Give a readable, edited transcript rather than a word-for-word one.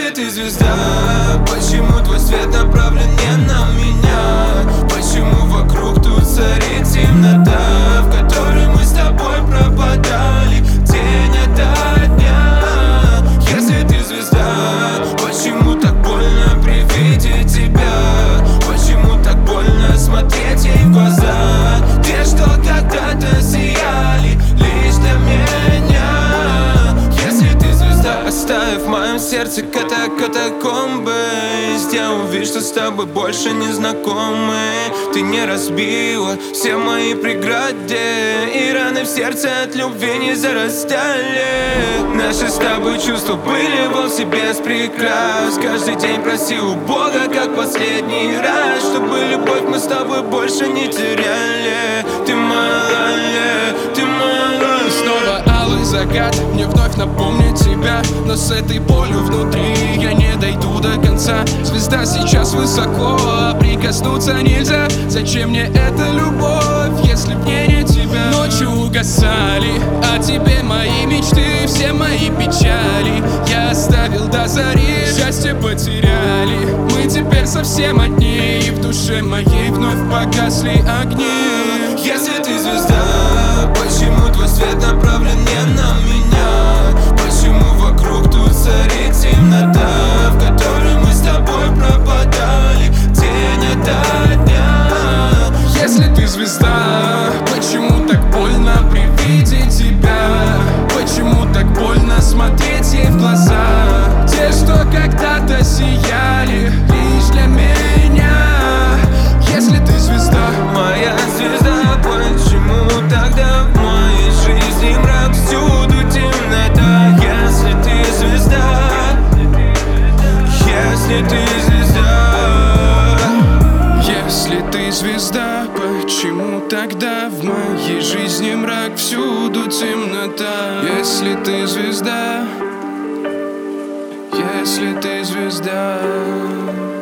Если ты звезда, почему твой свет направлен не на меня? Почему вокруг тут царит темнота, в которой мы с тобой пропадали день ото дня? Если ты звезда, почему так больно при виде тебя? Почему так больно смотреть ей в глаза? Те, что когда-то сияли лишь для меня. Если ты звезда, оставив в моем сердце катакомбы, сделал вид, что с тобой больше не знакомы. Ты не разбила все мои преграды, и раны в сердце от любви не зарастали. Наши с тобой чувства были вовсе без прикрас. Каждый день просил у Бога, как последний раз, чтобы любовь мы с тобой больше не теряли. Ты моя, ты моя. Снова алый закат, мне вновь напомнит тебя, но с этой болью внутри я не дойду до конца. Звезда сейчас высоко, а прикоснуться нельзя. Зачем мне эта любовь, если в ней нет тебя? Ночи угасали, а теперь мои мечты, все мои печали я оставил до зари. Счастье потеряли, мы теперь совсем одни, и в душе моей вновь погасли огни. Если ты звезда, почему твой свет направлен не на меня? Почему вокруг тут царит темнота, в которой мы с тобой пропадали день ото дня? Если ты звезда, почему так больно при виде тебя? Почему так больно смотреть ей в глаза? Те, что когда-то сияли лишь для меня. Если ты звезда, моя звезда, почему тогда в моей жизни мрак, всюду темнота? Если ты звезда, если ты звезда, если ты звезда, почему тогда в моей жизни мрак, всюду темнота? Если ты звезда, если ты звезда.